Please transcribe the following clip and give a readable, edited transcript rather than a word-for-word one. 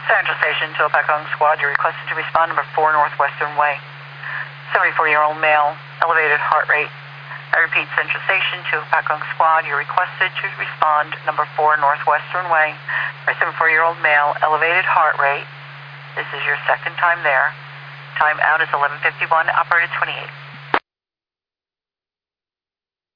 Central Station to Opakong Squad, you're requested to respond number 4 Northwestern Way. 74-year-old male, elevated heart rate. I repeat, Central Station to Opakong Squad, you're requested to respond number 4 Northwestern Way. For 74-year-old male, elevated heart rate. This is your second time there. Time out is 11:51, operator 28.